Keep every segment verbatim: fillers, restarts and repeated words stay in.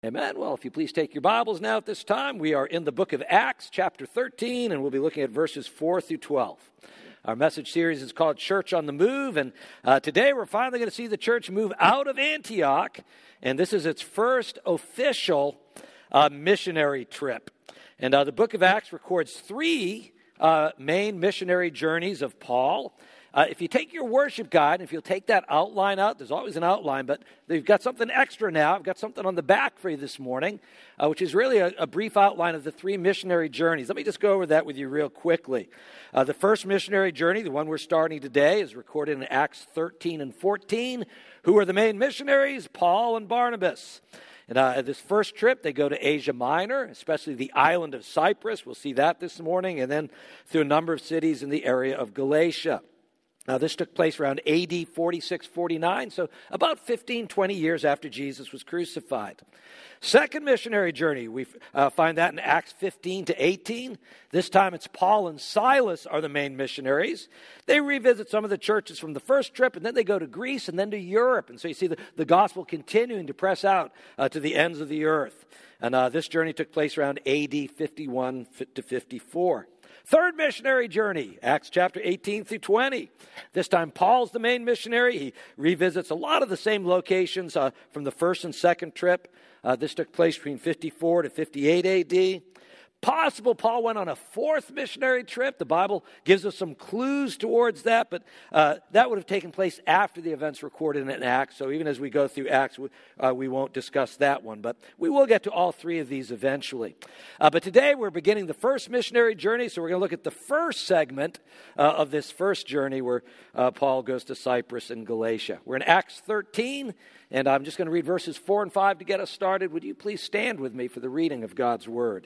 Amen. Well, if you please take your Bibles now at this time, we are in the book of Acts, chapter thirteen, and we'll be looking at verses four through twelve. Our message series is called Church on the Move, and uh, today we're finally going to see the church move out of Antioch, and this is its first official uh, missionary trip. And uh, the book of Acts records three uh, main missionary journeys of Paul. Uh, if you take your worship guide, if you'll take that outline out, there's always an outline, but they've got something extra now. I've got something on the back for you this morning, uh, which is really a, a brief outline of the three missionary journeys. Let me just go over that with you real quickly. Uh, the first missionary journey, the one we're starting today, is recorded in Acts thirteen and fourteen. Who are the main missionaries? Paul and Barnabas. And uh, this first trip, they go to Asia Minor, especially the island of Cyprus. We'll see that this morning, and then through a number of cities in the area of Galatia. Now, this took place around A D forty-six forty-nine, so about fifteen, twenty years after Jesus was crucified. Second missionary journey, we uh, find that in Acts fifteen to eighteen. This time it's Paul and Silas are the main missionaries. They revisit some of the churches from the first trip, and then they go to Greece and then to Europe. And so you see the, the gospel continuing to press out uh, to the ends of the earth. And uh, this journey took place around A D fifty-one to fifty-four. Third missionary journey, Acts chapter eighteen through twenty. This time Paul's the main missionary. He revisits a lot of the same locations uh, from the first and second trip. Uh, this took place between fifty-four to fifty-eight A D. Possible Paul went on a fourth missionary trip. The Bible gives us some clues towards that, but uh, that would have taken place after the events recorded in Acts. So even as we go through Acts, we, uh, we won't discuss that one, but we will get to all three of these eventually. Uh, but today we're beginning the first missionary journey, so we're going to look at the first segment uh, of this first journey where uh, Paul goes to Cyprus and Galatia. We're in Acts thirteen, and I'm just going to read verses four and five to get us started. Would you please stand with me for the reading of God's Word?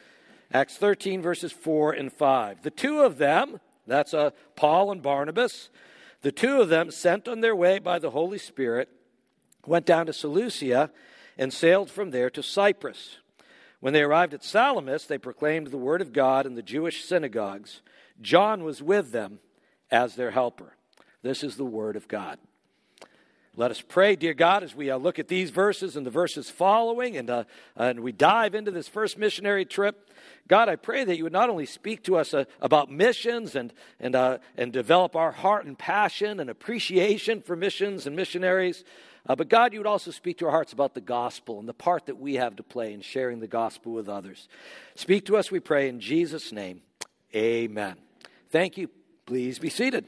Acts thirteen, verses four and five. The two of them, that's uh, Paul and Barnabas, the two of them, sent on their way by the Holy Spirit, went down to Seleucia and sailed from there to Cyprus. When they arrived at Salamis, they proclaimed the word of God in the Jewish synagogues. John was with them as their helper. This is the word of God. Let us pray, dear God, as we uh, look at these verses and the verses following, and uh, and we dive into this first missionary trip. God, I pray that you would not only speak to us uh, about missions and and uh, and develop our heart and passion and appreciation for missions and missionaries, uh, but God, you would also speak to our hearts about the gospel and the part that we have to play in sharing the gospel with others. Speak to us, we pray, in Jesus' name. Amen. Thank you. Please be seated.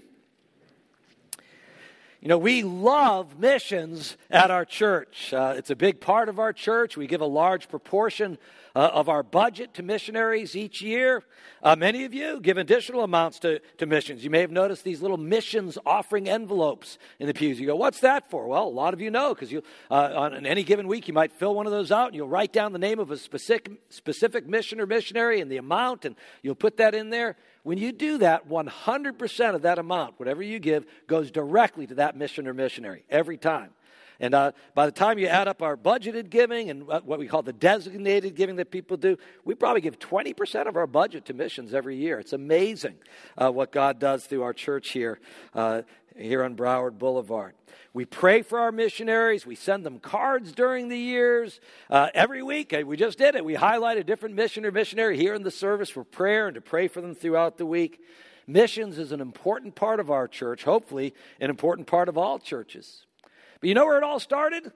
You know, we love missions at our church. Uh, it's a big part of our church. We give a large proportion uh, of our budget to missionaries each year. Uh, many of you give additional amounts to, to missions. You may have noticed these little missions offering envelopes in the pews. You go, what's that for? Well, a lot of you know, because you uh, on any given week you might fill one of those out and you'll write down the name of a specific, specific mission or missionary and the amount, and you'll put that in there. When you do that, one hundred percent of that amount, whatever you give, goes directly to that mission or missionary every time. And uh, by the time you add up our budgeted giving and what we call the designated giving that people do, we probably give twenty percent of our budget to missions every year. It's amazing uh, what God does through our church here, uh, here on Broward Boulevard. We pray for our missionaries. We send them cards during the years. Uh, every week, we just did it. We highlight a different mission or missionary here in the service for prayer and to pray for them throughout the week. Missions is an important part of our church, hopefully an important part of all churches. But you know where it all started?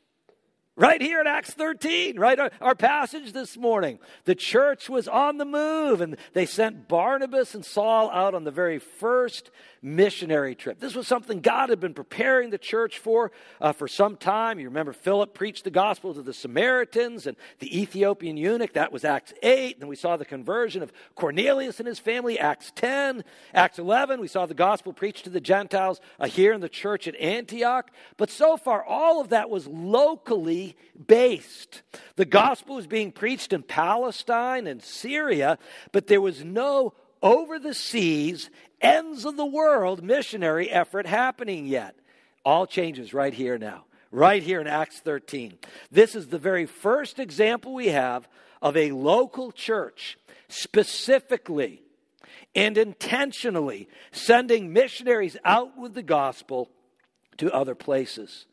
Right here in Acts thirteen, right? Our, our passage this morning. The church was on the move, and they sent Barnabas and Saul out on the very first missionary trip. This was something God had been preparing the church for uh, for some time. You remember Philip preached the gospel to the Samaritans and the Ethiopian eunuch. That was Acts eight. And we saw the conversion of Cornelius and his family, Acts ten. Acts eleven, we saw the gospel preached to the Gentiles uh, here in the church at Antioch. But so far, all of that was locally based. The gospel was being preached in Palestine and Syria, but there was no over the seas, ends of the world missionary effort happening yet. All changes right here now, right here in Acts thirteen. This is the very first example we have of a local church specifically and intentionally sending missionaries out with the gospel to other places.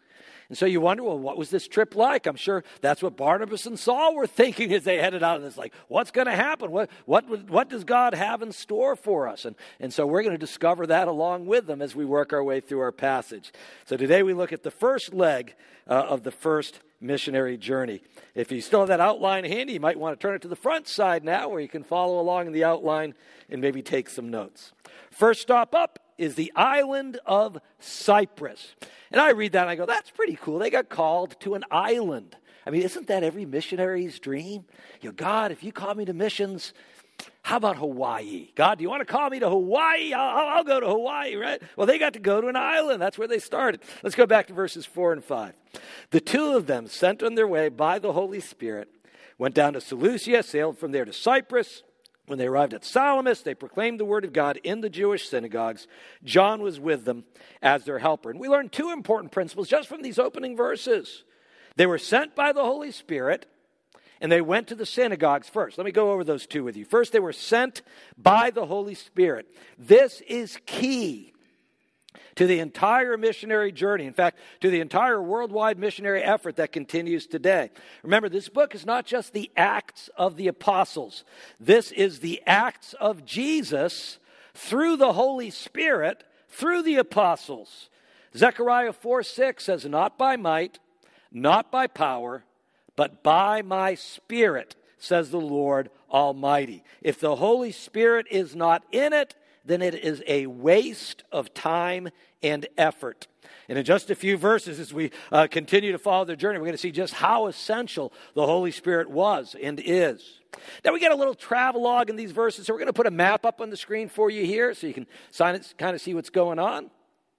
And so you wonder, well, what was this trip like? I'm sure that's what Barnabas and Saul were thinking as they headed out. And it's like, what's going to happen? What, what, what does God have in store for us? And, and so we're going to discover that along with them as we work our way through our passage. So today we look at the first leg uh, of the first missionary journey. If you still have that outline handy, you might want to turn it to the front side now where you can follow along in the outline and maybe take some notes. First stop up is the island of Cyprus. And I read that and I go, that's pretty cool. They got called to an island. I mean, isn't that every missionary's dream? You know, God, if you call me to missions, how about Hawaii? God, do you want to call me to Hawaii? I'll, I'll go to Hawaii, right? Well, they got to go to an island. That's where they started. Let's go back to verses four and five. The two of them, sent on their way by the Holy Spirit, went down to Seleucia, sailed from there to Cyprus. When they arrived at Salamis, they proclaimed the word of God in the Jewish synagogues. John was with them as their helper. And we learned two important principles just from these opening verses. They were sent by the Holy Spirit, and they went to the synagogues first. Let me go over those two with you. First, they were sent by the Holy Spirit. This is key to the entire missionary journey. In fact, to the entire worldwide missionary effort that continues today. Remember, this book is not just the Acts of the Apostles. This is the Acts of Jesus through the Holy Spirit, through the apostles. Zechariah four six says, not by might, not by power, but by my Spirit, says the Lord Almighty. If the Holy Spirit is not in it, then it is a waste of time and effort. And in just a few verses, as we uh, continue to follow the journey, we're going to see just how essential the Holy Spirit was and is. Now, we get a little travelogue in these verses, so we're going to put a map up on the screen for you here so you can kind of see what's going on.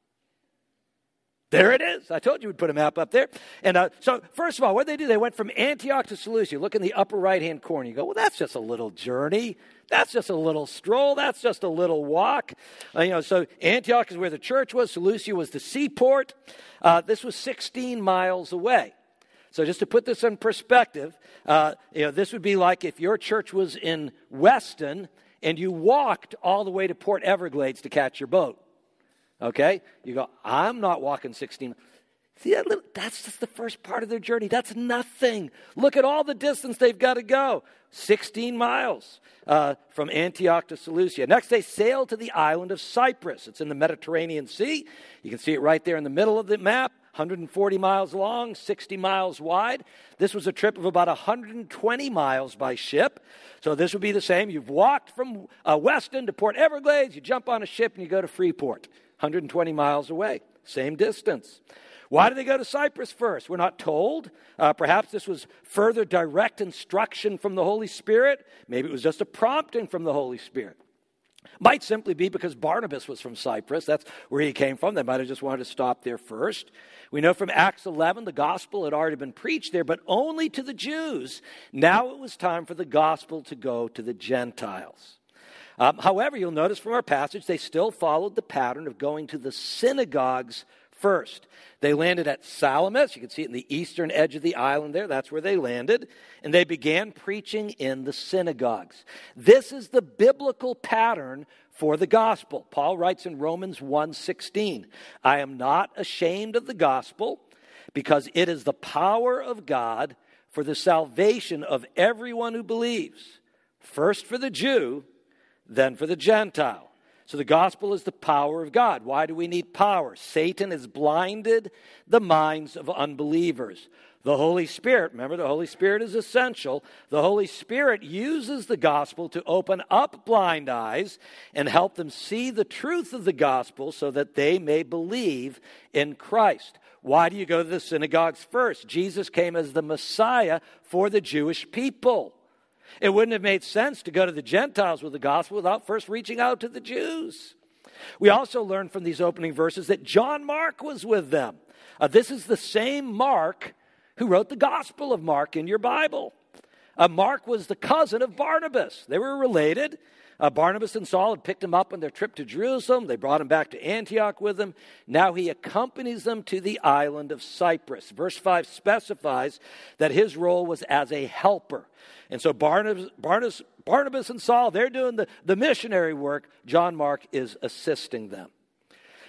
There it is. I told you we'd put a map up there. And uh, so, first of all, what did they do? They went from Antioch to Seleucia. Look in the upper right-hand corner. You go, well, that's just a little journey. That's just a little stroll. That's just a little walk. Uh, you know, so Antioch is where the church was. Seleucia was the seaport. Uh, this was sixteen miles away. So just to put this in perspective, uh, you know, this would be like if your church was in Weston and you walked all the way to Port Everglades to catch your boat. Okay? You go, I'm not walking sixteen. See, that little, that's just the first part of their journey. That's nothing. Look at all the distance they've got to go. sixteen miles uh, from Antioch to Seleucia. Next, they sailed to the island of Cyprus. It's in the Mediterranean Sea. You can see it right there in the middle of the map. one hundred forty miles long, sixty miles wide. This was a trip of about one hundred twenty miles by ship. So this would be the same. You've walked from uh, Weston to Port Everglades. You jump on a ship and you go to Freeport. one hundred twenty miles away. Same distance. Why did they go to Cyprus first? We're not told. Uh, perhaps this was further direct instruction from the Holy Spirit. Maybe it was just a prompting from the Holy Spirit. Might simply be because Barnabas was from Cyprus. That's where he came from. They might have just wanted to stop there first. We know from Acts eleven the gospel had already been preached there, but only to the Jews. Now it was time for the gospel to go to the Gentiles. Um, however, you'll notice from our passage, they still followed the pattern of going to the synagogues first. They landed at Salamis. You can see it in the eastern edge of the island there. That's where they landed. And they began preaching in the synagogues. This is the biblical pattern for the gospel. Paul writes in Romans one sixteen, I am not ashamed of the gospel because it is the power of God for the salvation of everyone who believes. First for the Jew, then for the Gentile. So the gospel is the power of God. Why do we need power? Satan has blinded the minds of unbelievers. The Holy Spirit, remember the Holy Spirit is essential. The Holy Spirit uses the gospel to open up blind eyes and help them see the truth of the gospel so that they may believe in Christ. Why do you go to the synagogues first? Jesus came as the Messiah for the Jewish people. It wouldn't have made sense to go to the Gentiles with the gospel without first reaching out to the Jews. We also learn from these opening verses that John Mark was with them. Uh, this is the same Mark who wrote the Gospel of Mark in your Bible. Uh, Mark was the cousin of Barnabas. They were related. Uh, Barnabas and Saul had picked him up on their trip to Jerusalem. They brought him back to Antioch with them. Now he accompanies them to the island of Cyprus. Verse five specifies that his role was as a helper. And so Barnabas, Barnabas, Barnabas and Saul, they're doing the, the missionary work. John Mark is assisting them.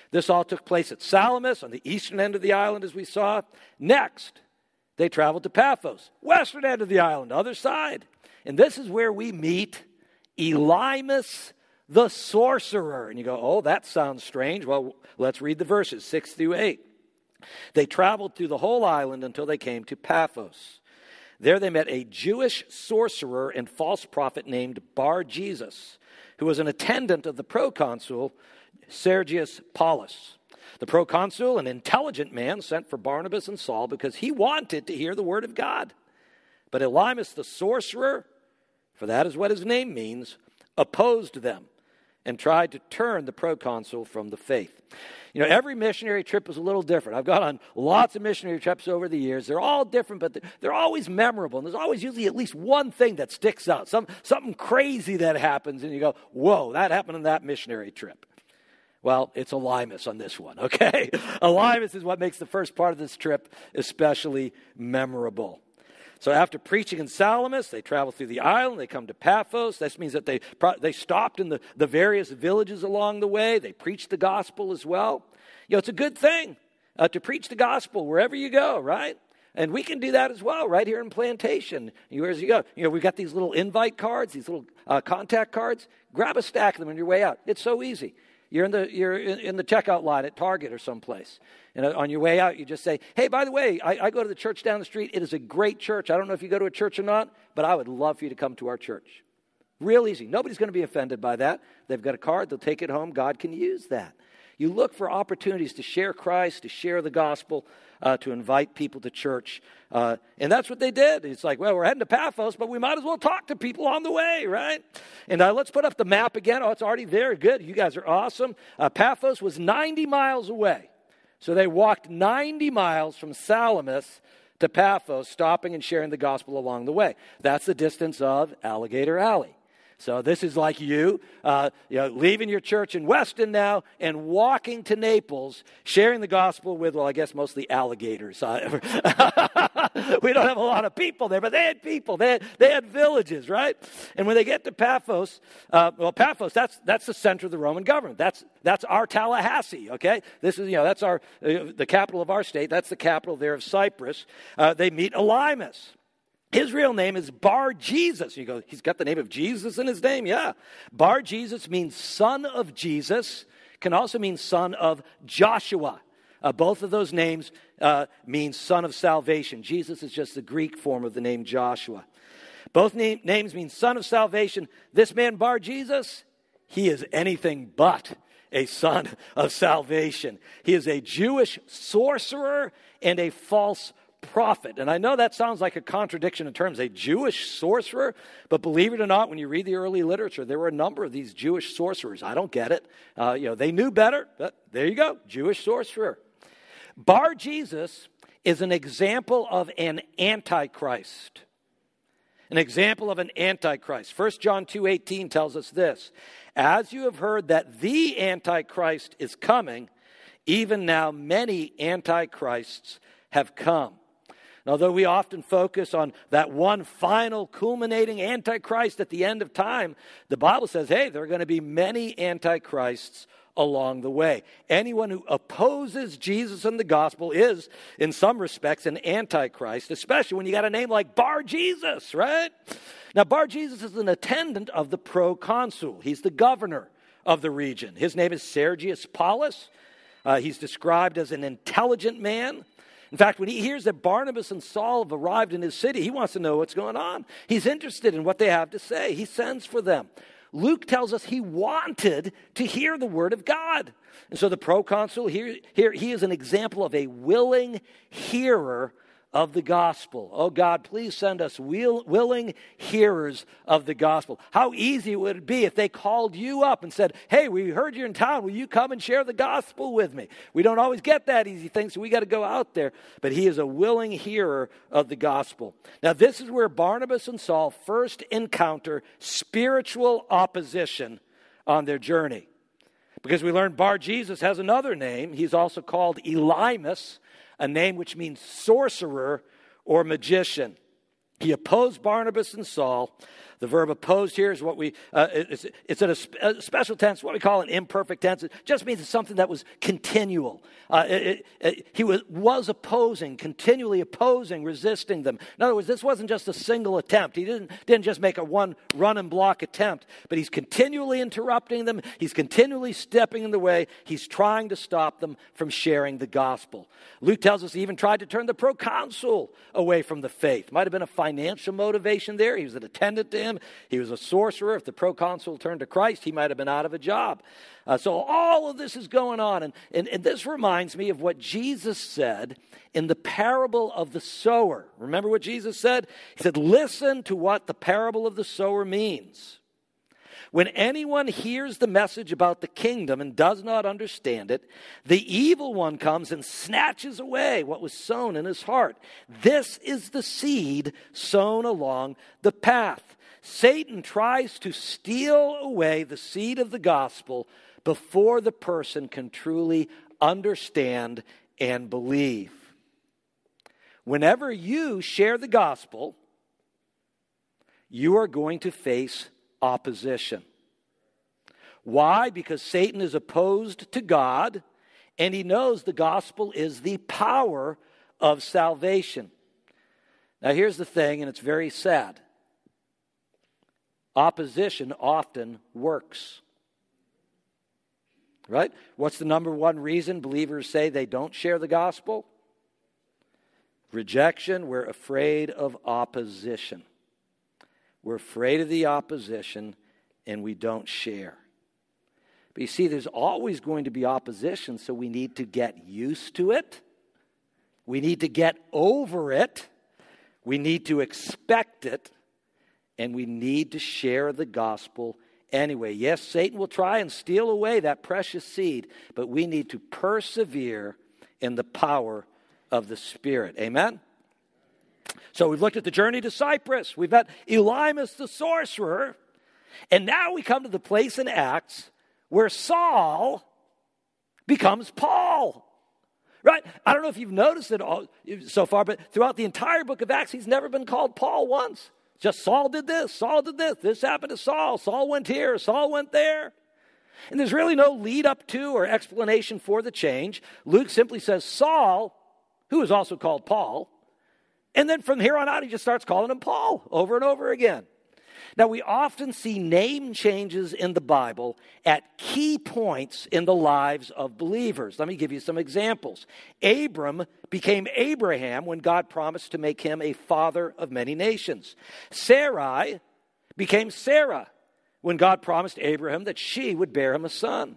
This all took place at Salamis on the eastern end of the island, as we saw. Next, they traveled to Paphos, western end of the island, other side. And this is where we meet Elymas the sorcerer. And you go, oh, that sounds strange. Well, let's read the verses, six through eight. They traveled through the whole island until they came to Paphos. There they met a Jewish sorcerer and false prophet named Bar-Jesus, who was an attendant of the proconsul Sergius Paulus. The proconsul, an intelligent man, sent for Barnabas and Saul because he wanted to hear the word of God. But Elymas the sorcerer, for that is what his name means, opposed them and tried to turn the proconsul from the faith. You know, every missionary trip was a little different. I've gone on lots of missionary trips over the years. They're all different, but they're always memorable. And there's always usually at least one thing that sticks out, some, something crazy that happens, and you go, whoa, that happened on that missionary trip. Well, it's Elymas on this one, okay? Elymas is what makes the first part of this trip especially memorable. So after preaching in Salamis, they travel through the island. They come to Paphos. This means that they, they stopped in the, the various villages along the way. They preached the gospel as well. You know, it's a good thing uh, to preach the gospel wherever you go, right? And we can do that as well right here in Plantation. Wherever you go. You know, we've got these little invite cards, these little uh, contact cards. Grab a stack of them on your way out. It's so easy. You're in the you're in the checkout line at Target or someplace. And on your way out, you just say, hey, by the way, I, I go to the church down the street. It is a great church. I don't know if you go to a church or not, but I would love for you to come to our church. Real easy. Nobody's going to be offended by that. They've got a card. They'll take it home. God can use that. You look for opportunities to share Christ, to share the gospel, uh, to invite people to church. Uh, and that's what they did. It's like, well, we're heading to Paphos, but we might as well talk to people on the way, right? And uh, let's put up the map again. Oh, it's already there. Good. You guys are awesome. Uh, Paphos was ninety miles away. So they walked ninety miles from Salamis to Paphos, stopping and sharing the gospel along the way. That's the distance of Alligator Alley. So this is like you, uh, you know, leaving your church in Weston now and walking to Naples, sharing the gospel with, well, I guess mostly alligators. Uh, we don't have a lot of people there, but they had people. They had, they had villages, right? And when they get to Paphos, uh, well, Paphos, that's that's the center of the Roman government. That's that's our Tallahassee, okay? This is, you know, that's our uh, the capital of our state. That's the capital there of Cyprus. Uh, they meet Elymas. His real name is Bar-Jesus. You go, he's got the name of Jesus in his name? Yeah. Bar-Jesus means son of Jesus, can also mean son of Joshua. Uh, both of those names uh, mean son of salvation. Jesus is just the Greek form of the name Joshua. Both name, names mean son of salvation. This man Bar-Jesus, he is anything but a son of salvation. He is a Jewish sorcerer and a false prophet. And I know that sounds like a contradiction in terms, a Jewish sorcerer, but believe it or not, when you read the early literature, there were a number of these Jewish sorcerers. I don't get it. Uh, you know, they knew better, but there you go, Jewish sorcerer. Bar-Jesus is an example of an antichrist. An example of an antichrist. First John two eighteen tells us this, as you have heard that the antichrist is coming, even now many antichrists have come. Although we often focus on that one final culminating antichrist at the end of time, the Bible says, hey, there are going to be many antichrists along the way. Anyone who opposes Jesus and the gospel is, in some respects, an antichrist, especially when you got a name like Bar-Jesus, right? Now, Bar-Jesus is an attendant of the proconsul. He's the governor of the region. His name is Sergius Paulus. Uh, he's described as an intelligent man. In fact, when he hears that Barnabas and Saul have arrived in his city, he wants to know what's going on. He's interested in what they have to say. He sends for them. Luke tells us he wanted to hear the word of God. And so the proconsul, here, here he is an example of a willing hearer of the gospel. Oh God, please send us will, willing hearers of the gospel. How easy would it be if they called you up and said, hey, we heard you're in town. Will you come and share the gospel with me? We don't always get that easy thing, so we got to go out there. But he is a willing hearer of the gospel. Now, this is where Barnabas and Saul first encounter spiritual opposition on their journey. Because we learned Bar-Jesus has another name. He's also called Elymas, a name which means sorcerer or magician. He opposed Barnabas and Saul. The verb opposed here is what we, uh, it's, it's in a, a special tense, what we call an imperfect tense. It just means it's something that was continual. Uh, it, it, it, he was, was opposing, continually opposing, resisting them. In other words, this wasn't just a single attempt. He didn't, didn't just make a one run and block attempt, but he's continually interrupting them. He's continually stepping in the way. He's trying to stop them from sharing the gospel. Luke tells us he even tried to turn the proconsul away from the faith. Might have been a financial motivation there. He was an attendant to him. He was a sorcerer. If the proconsul turned to Christ, he might have been out of a job. Uh, so all of this is going on. And, and, and this reminds me of what Jesus said in the parable of the sower. Remember what Jesus said? He said, listen to what the parable of the sower means. When anyone hears the message about the kingdom and does not understand it, the evil one comes and snatches away what was sown in his heart. This is the seed sown along the path. Satan tries to steal away the seed of the gospel before the person can truly understand and believe. Whenever you share the gospel, you are going to face opposition. Why? Because Satan is opposed to God, and he knows the gospel is the power of salvation. Now here's the thing, and it's very sad. Opposition often works. Right? What's the number one reason believers say they don't share the gospel? Rejection. We're afraid of opposition. We're afraid of the opposition, and we don't share. But you see, there's always going to be opposition, so we need to get used to it. We need to get over it. We need to expect it. And we need to share the gospel anyway. Yes, Satan will try and steal away that precious seed, but we need to persevere in the power of the Spirit. Amen? So we've looked at the journey to Cyprus. We've met Elymas the sorcerer. And now we come to the place in Acts where Saul becomes Paul. Right? I don't know if you've noticed it all so far, but throughout the entire book of Acts, he's never been called Paul once. Just Saul did this, Saul did this, this happened to Saul, Saul went here, Saul went there. And there's really no lead up to or explanation for the change. Luke simply says Saul, who is also called Paul, and then from here on out he just starts calling him Paul over and over again. Now we often see name changes in the Bible at key points in the lives of believers. Let me give you some examples. Abram became Abraham when God promised to make him a father of many nations. Sarai became Sarah when God promised Abraham that she would bear him a son.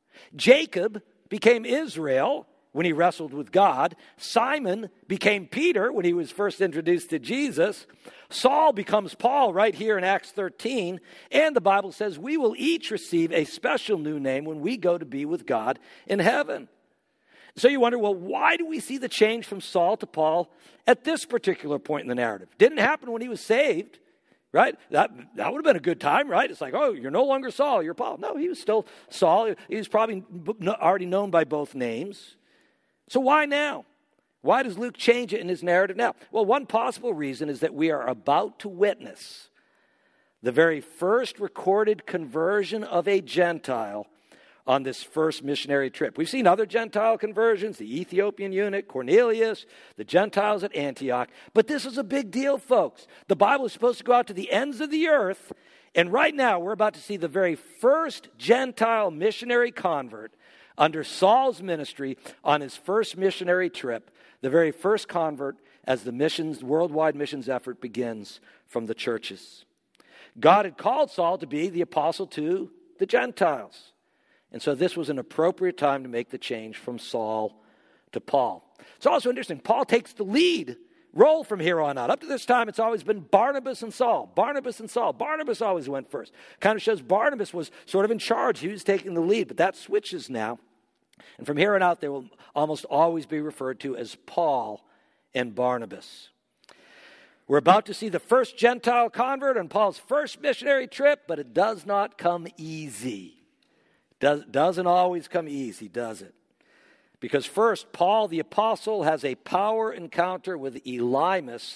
Jacob became Israel when he wrestled with God. Simon became Peter when he was first introduced to Jesus. Saul becomes Paul right here in Acts thirteen. And the Bible says we will each receive a special new name when we go to be with God in heaven. So you wonder, well, why do we see the change from Saul to Paul at this particular point in the narrative? Didn't happen when he was saved, right? That, that would have been a good time, right? It's like, oh, you're no longer Saul, you're Paul. No, he was still Saul. He was probably already known by both names. So why now? Why does Luke change it in his narrative now? Well, one possible reason is that we are about to witness the very first recorded conversion of a Gentile on this first missionary trip. We've seen other Gentile conversions, the Ethiopian eunuch, Cornelius, the Gentiles at Antioch. But this is a big deal, folks. The Bible is supposed to go out to the ends of the earth. And right now, we're about to see the very first Gentile missionary convert under Saul's ministry on his first missionary trip, the very first convert as the missions, worldwide missions effort begins from the churches. God had called Saul to be the apostle to the Gentiles. And so this was an appropriate time to make the change from Saul to Paul. It's also interesting, Paul takes the lead role from here on out. Up to this time, it's always been Barnabas and Saul. Barnabas and Saul. Barnabas always went first. Kind of shows Barnabas was sort of in charge. He was taking the lead, but that switches now. And from here on out, they will almost always be referred to as Paul and Barnabas. We're about to see the first Gentile convert on Paul's first missionary trip, but it does not come easy. Does, doesn't always come easy, does it? Because first, Paul the apostle has a power encounter with Elymas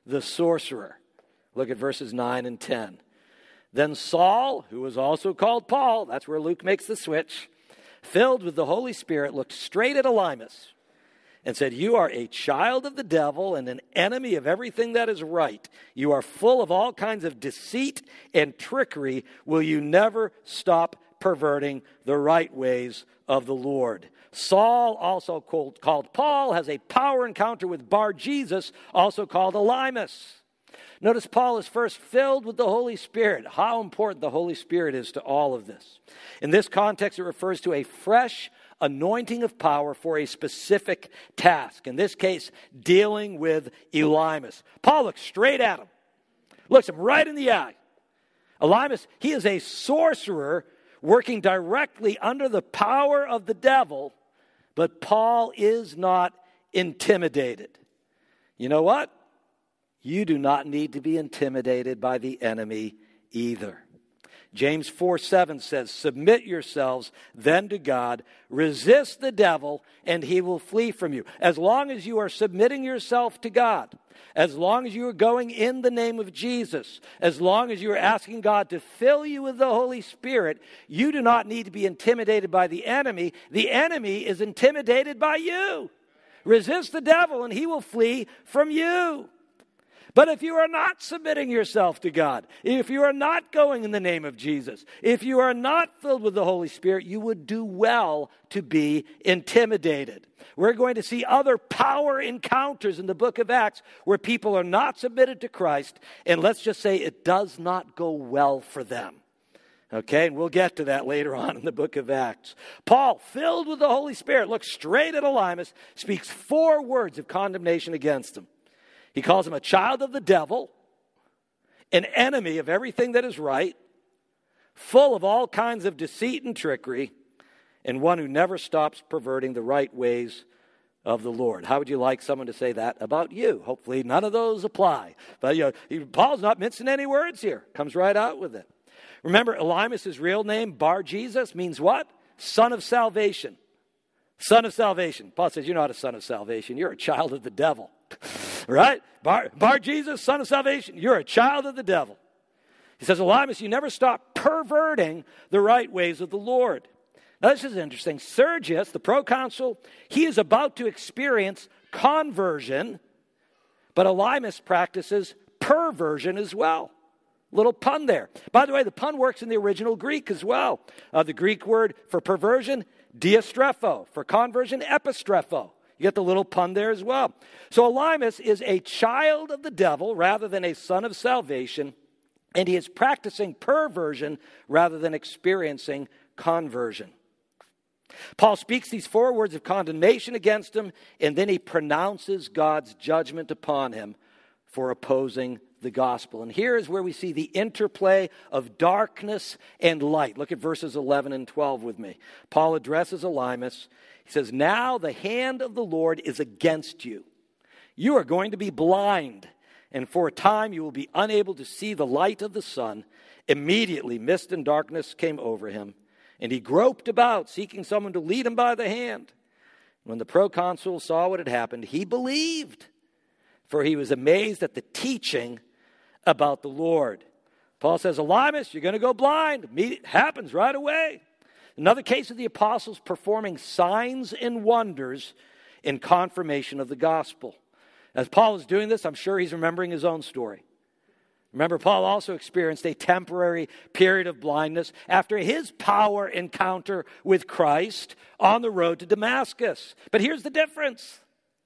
the sorcerer. Look at verses nine and ten. Then Saul, who was also called Paul, that's where Luke makes the switch, filled with the Holy Spirit, looked straight at Elymas and said, "You are a child of the devil and an enemy of everything that is right. You are full of all kinds of deceit and trickery. Will you never stop perverting the right ways of the Lord?" Saul, also called, called Paul, has a power encounter with Bar-Jesus, also called Elymas. Notice Paul is first filled with the Holy Spirit. How important the Holy Spirit is to all of this. In this context, it refers to a fresh anointing of power for a specific task. In this case, dealing with Elymas. Paul looks straight at him. Looks him right in the eye. Elymas, he is a sorcerer working directly under the power of the devil, but Paul is not intimidated. You know what? You do not need to be intimidated by the enemy either. James four seven says, "Submit yourselves then to God, resist the devil, and he will flee from you." As long as you are submitting yourself to God, as long as you are going in the name of Jesus, as long as you are asking God to fill you with the Holy Spirit, you do not need to be intimidated by the enemy. The enemy is intimidated by you. Resist the devil, and he will flee from you. But if you are not submitting yourself to God, if you are not going in the name of Jesus, if you are not filled with the Holy Spirit, you would do well to be intimidated. We're going to see other power encounters in the book of Acts where people are not submitted to Christ, and let's just say it does not go well for them. Okay, and we'll get to that later on in the book of Acts. Paul, filled with the Holy Spirit, looks straight at Elymas, speaks four words of condemnation against him. He calls him a child of the devil, an enemy of everything that is right, full of all kinds of deceit and trickery, and one who never stops perverting the right ways of the Lord. How would you like someone to say that about you? Hopefully none of those apply. But you know, Paul's not mincing any words here. Comes right out with it. Remember, Elymas' real name, Bar-Jesus, means what? Son of salvation. Son of salvation. Paul says, you're not a son of salvation. You're a child of the devil. Right? Bar, Bar-Jesus, son of salvation, you're a child of the devil. He says, Elymas, you never stop perverting the right ways of the Lord. Now, this is interesting. Sergius, the proconsul, he is about to experience conversion, but Elymas practices perversion as well. Little pun there. By the way, the pun works in the original Greek as well. Uh, the Greek word for perversion, diastrepho. For conversion, epistrepho. You get the little pun there as well. So Elymas is a child of the devil rather than a son of salvation, and he is practicing perversion rather than experiencing conversion. Paul speaks these four words of condemnation against him, and then he pronounces God's judgment upon him for opposing the gospel. And here is where we see the interplay of darkness and light. Look at verses eleven and twelve with me. Paul addresses Elymas. He says, now the hand of the Lord is against you. You are going to be blind, and for a time you will be unable to see the light of the sun. Immediately mist and darkness came over him, and he groped about, seeking someone to lead him by the hand. When the proconsul saw what had happened, he believed, for he was amazed at the teaching about the Lord. Paul says, Elymas, you're going to go blind. It happens right away. Another case of the apostles performing signs and wonders in confirmation of the gospel. As Paul is doing this, I'm sure he's remembering his own story. Remember, Paul also experienced a temporary period of blindness after his power encounter with Christ on the road to Damascus. But here's the difference.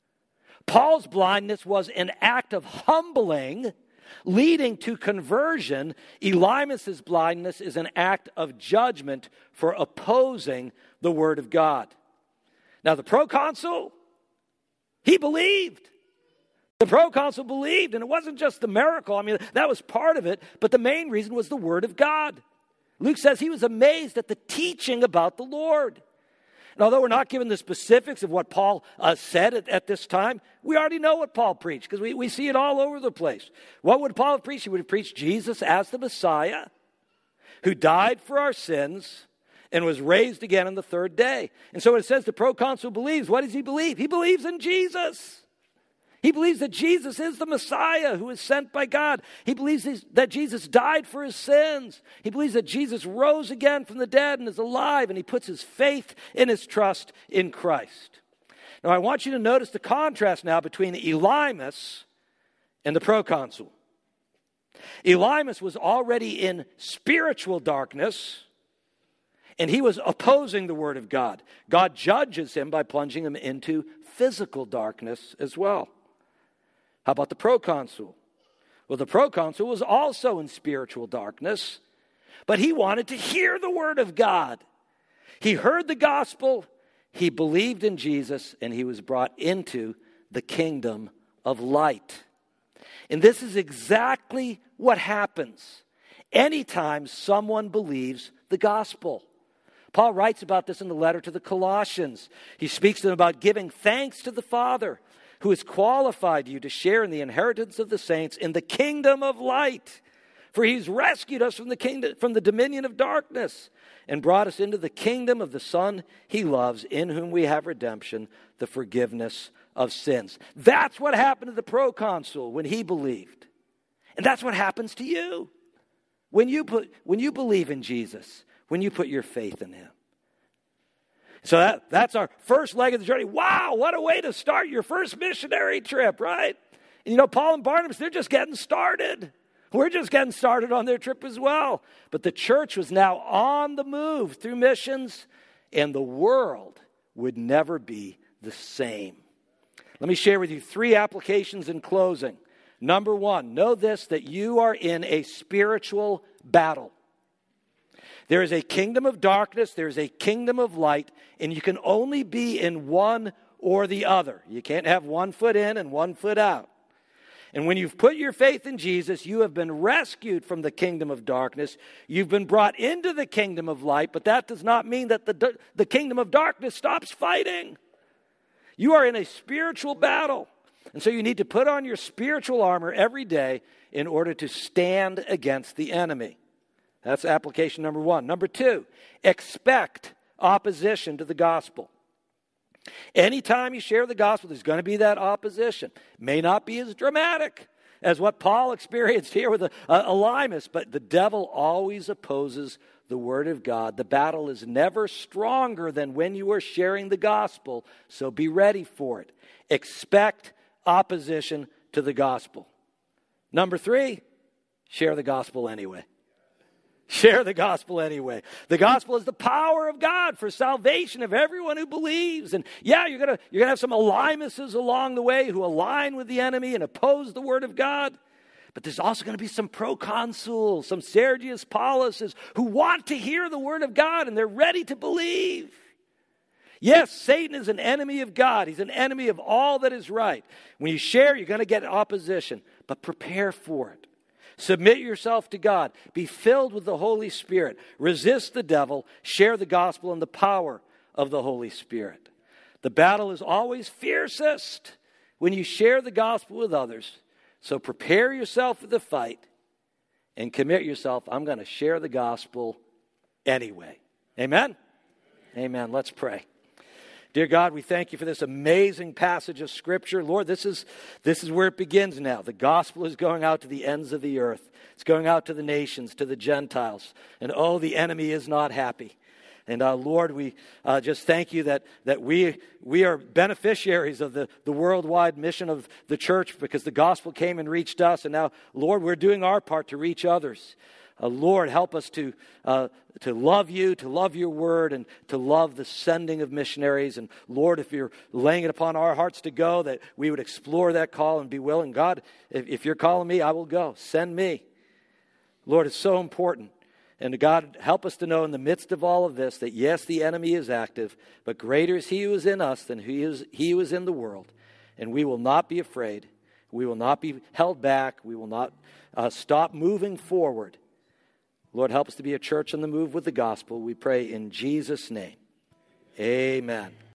Paul's blindness was an act of humbling, leading to conversion. Elymas' blindness is an act of judgment for opposing the word of God. Now, the proconsul, he believed. The proconsul believed, and it wasn't just the miracle. I mean, that was part of it, but the main reason was the word of God. Luke says he was amazed at the teaching about the Lord. And although we're not given the specifics of what Paul uh, said at, at this time, we already know what Paul preached because we, we see it all over the place. What would Paul have preached? He would have preached Jesus as the Messiah who died for our sins and was raised again on the third day. And so it says the proconsul believes. What does he believe? He believes in Jesus. He believes that Jesus is the Messiah who is sent by God. He believes that Jesus died for his sins. He believes that Jesus rose again from the dead and is alive, and he puts his faith and his trust in Christ. Now, I want you to notice the contrast now between Elymas and the proconsul. Elymas was already in spiritual darkness, and he was opposing the word of God. God judges him by plunging him into physical darkness as well. How about the proconsul? Well, the proconsul was also in spiritual darkness, but he wanted to hear the word of God. He heard the gospel, he believed in Jesus, and he was brought into the kingdom of light. And this is exactly what happens anytime someone believes the gospel. Paul writes about this in the letter to the Colossians. He speaks to them about giving thanks to the Father who has qualified you to share in the inheritance of the saints in the kingdom of light. For he's rescued us from the kingdom, from the dominion of darkness, and brought us into the kingdom of the Son he loves, in whom we have redemption, the forgiveness of sins. That's what happened to the proconsul when he believed. And that's what happens to you when you put when you believe in Jesus, when you put your faith in him. So that, that's our first leg of the journey. Wow, what a way to start your first missionary trip, right? And you know, Paul and Barnabas, they're just getting started. We're just getting started on their trip as well. But the church was now on the move through missions, and the world would never be the same. Let me share with you three applications in closing. Number one, know this, that you are in a spiritual battle. There is a kingdom of darkness, there is a kingdom of light, and you can only be in one or the other. You can't have one foot in and one foot out. And when you've put your faith in Jesus, you have been rescued from the kingdom of darkness. You've been brought into the kingdom of light, but that does not mean that the, the kingdom of darkness stops fighting. You are in a spiritual battle. And so you need to put on your spiritual armor every day in order to stand against the enemy. That's application number one. Number two, expect opposition to the gospel. Anytime you share the gospel, there's going to be that opposition. It may not be as dramatic as what Paul experienced here with uh, Elymas, but the devil always opposes the word of God. The battle is never stronger than when you are sharing the gospel, so be ready for it. Expect opposition to the gospel. Number three, share the gospel anyway. Share the gospel anyway. The gospel is the power of God for salvation of everyone who believes. And yeah, you're gonna you're gonna have some Elymases along the way who align with the enemy and oppose the word of God. But there's also going to be some proconsuls, some Sergius Pauluses who want to hear the word of God and they're ready to believe. Yes, Satan is an enemy of God. He's an enemy of all that is right. When you share, you're going to get opposition, but prepare for it. Submit yourself to God. Be filled with the Holy Spirit. Resist the devil. Share the gospel and the power of the Holy Spirit. The battle is always fiercest when you share the gospel with others. So prepare yourself for the fight and commit yourself. I'm going to share the gospel anyway. Amen? Amen. Let's pray. Dear God, we thank you for this amazing passage of Scripture. Lord, this is, this is where it begins now. The gospel is going out to the ends of the earth. It's going out to the nations, to the Gentiles. And oh, the enemy is not happy. And uh, Lord, we uh, just thank you that, that we, we are beneficiaries of the, the worldwide mission of the church because the gospel came and reached us. And now, Lord, we're doing our part to reach others. Uh, Lord, help us to uh, to love you, to love your word, and to love the sending of missionaries. And Lord, if you're laying it upon our hearts to go, that we would explore that call and be willing. God, if, if you're calling me, I will go. Send me. Lord, it's so important. And God, help us to know in the midst of all of this that yes, the enemy is active, but greater is he who is in us than he is, he who is in the world. And we will not be afraid. We will not be held back. We will not uh, stop moving forward. Lord, help us to be a church on the move with the gospel. We pray in Jesus' name. Amen.